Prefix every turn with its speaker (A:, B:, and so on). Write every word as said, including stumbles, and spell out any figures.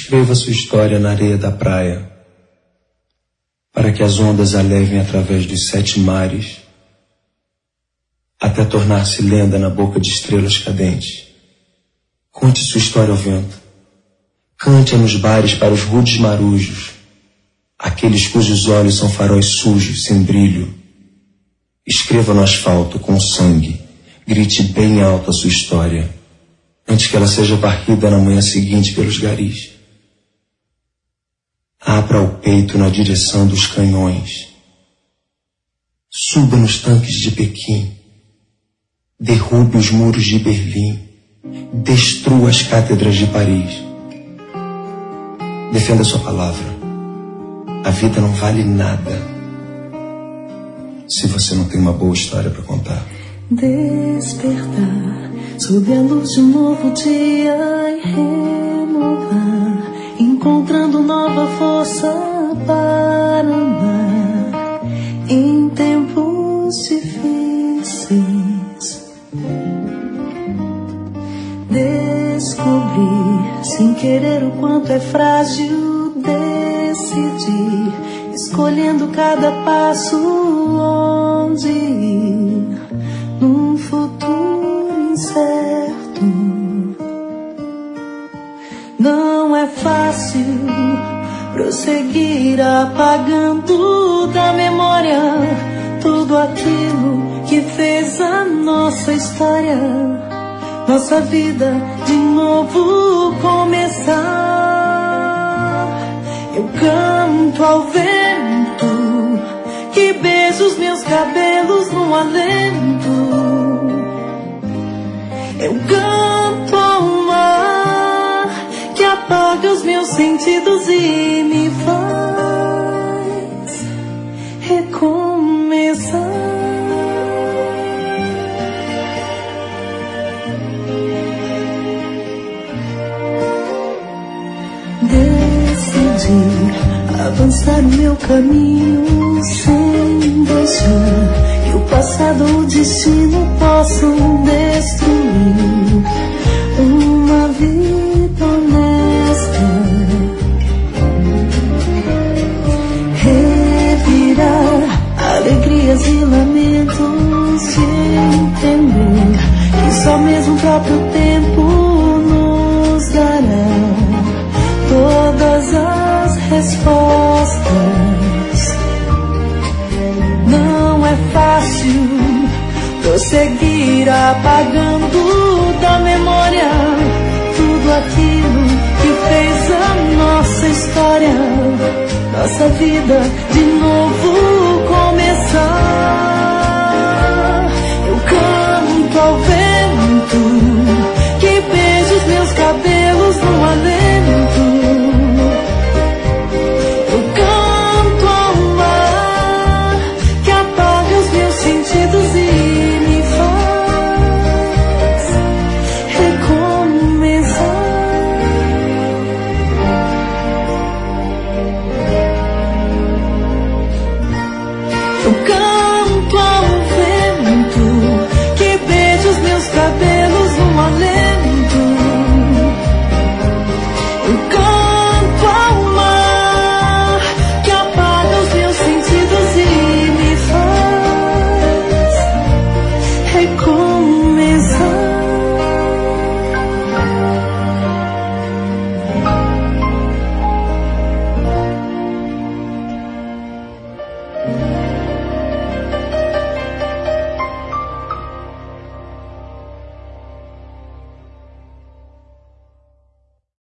A: Escreva sua história na areia da praia, para que as ondas a levem através dos sete mares, até tornar-se lenda na boca de estrelas cadentes. Conte sua história ao vento. Cante-a nos bares para os rudes marujos, aqueles cujos olhos são faróis sujos, sem brilho. Escreva no asfalto com sangue, grite bem alto a sua história, antes que ela seja varrida na manhã seguinte pelos garis. Abra o peito na direção dos canhões. Suba nos tanques de Pequim. Derrube os muros de Berlim. Destrua as cátedras de Paris. Defenda sua palavra. A vida não vale nada se você não tem uma boa história para contar.
B: Despertar sob a luz de um novo dia e renovar, encontrando nova força para amar em tempos difíceis. Descobrir sem querer o quanto é frágil decidir, escolhendo cada passo onde ir num futuro incerto. Não é fácil prosseguir apagando da memória tudo aquilo que fez a nossa história, nossa vida de novo começar. Eu canto ao vento que beija os meus cabelos no alento. Eu canto ao mar que apaga os meus sentidos e me faz recomeçar. Decidi avançar o meu caminho sem deixar que o passado ou o destino possam destruir uma vida honesta. Revirar alegrias e lamentos de entender que só mesmo o próprio tempo nos dará todas as respostas. Não é fácil prosseguir apagando da memória tudo aquilo que fez a nossa história, nossa vida de novo começar. Eu canto ao vento que beija os meus cabelos no alento. Eu canto ao mar que apaga os meus sentidos e me faz recomeçar. Eu canto ao vento que beija os meus cabelos no alento. Eu canto